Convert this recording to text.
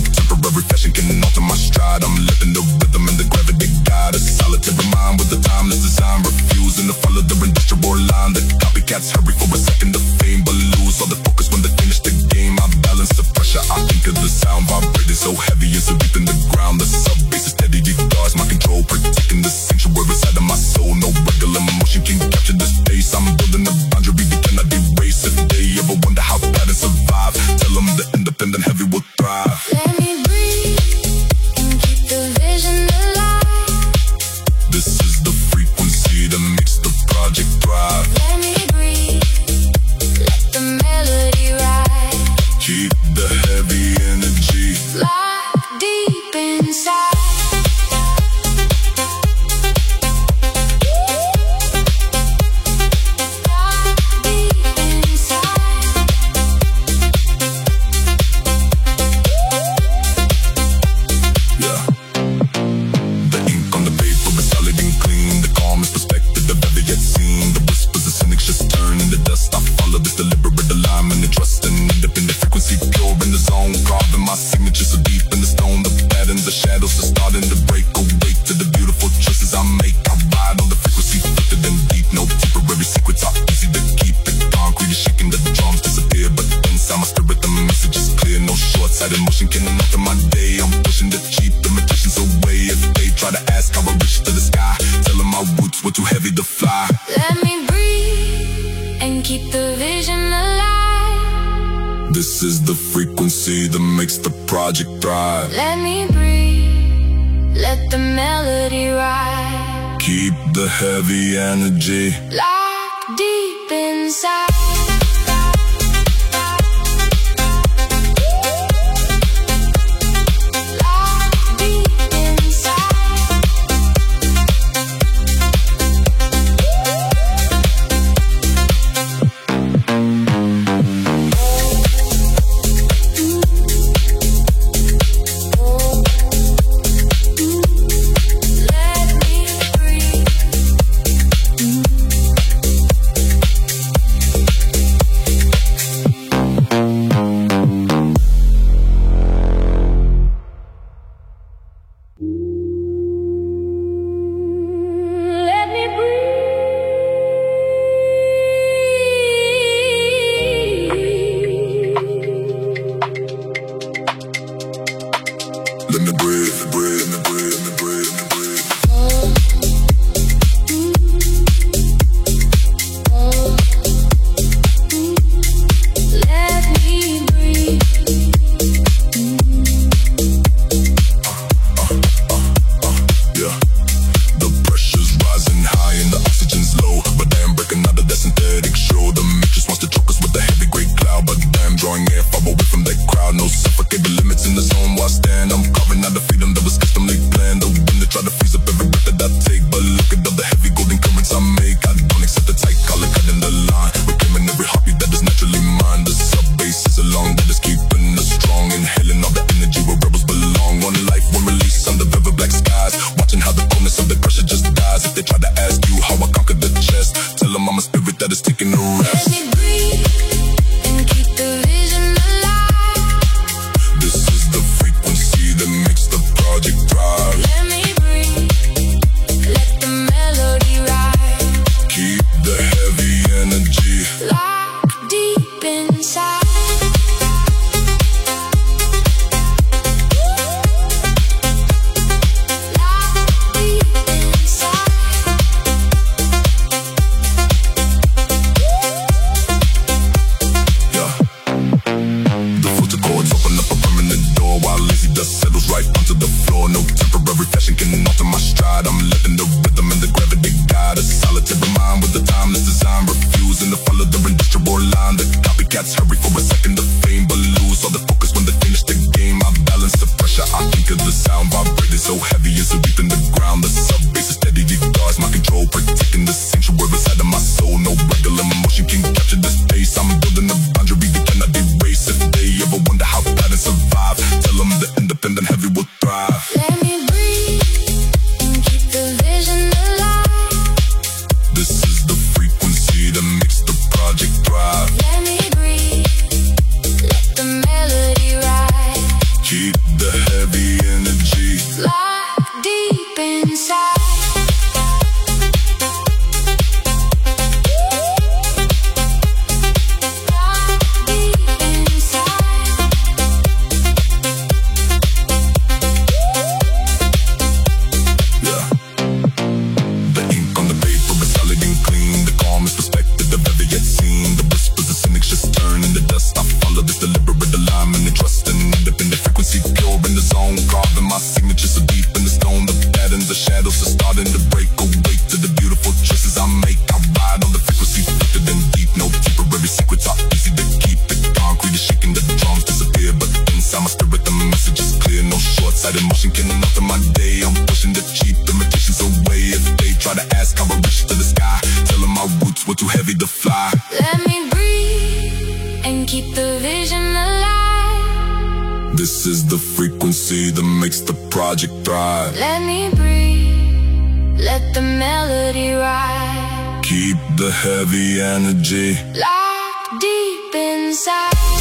temporary fashion can alter my stride. I'm letting the rhythm and the gravity guide. A solitary mind with the timeless design, refusing to follow the industrial line. The copycats hurry for a second of fame, but lose all the focus when they finish the game. I balance the pressure, I think of the sound vibrating so heavy it's deep in the ground. The sub bass is steady, it guards my control, protecting the sanctuary inside of my soul. No regular motion can capture the space. I'm building a boundary we cannot erase. If they ever wonder how patterns survive, tell them the independent heavy will thrive. Let me breathe and keep the vision alive. This is the frequency that makes the project thrive. Let me breathe, let the melody ride. Keep the heavy energy Locked deep inside. emotion can alter my day. I'm pushing the cheap imitations away. If they try to ask how I reach to the sky, tell them my roots were too heavy to fly. Let me breathe and keep the vision alive. This is the frequency that makes the project thrive. Let me breathe, let the melody ride. Keep the heavy energy locked deep inside. keep the heavy energy locked deep inside. Emotion can enough in my day. I'm pushing the cheap imitations away. If they try to ask how I reached to the sky, tell them my roots were too heavy to fly. Let me breathe and keep the vision alive. This is the frequency that makes the project thrive. Let me breathe, let the melody ride. Keep the heavy energy locked deep inside.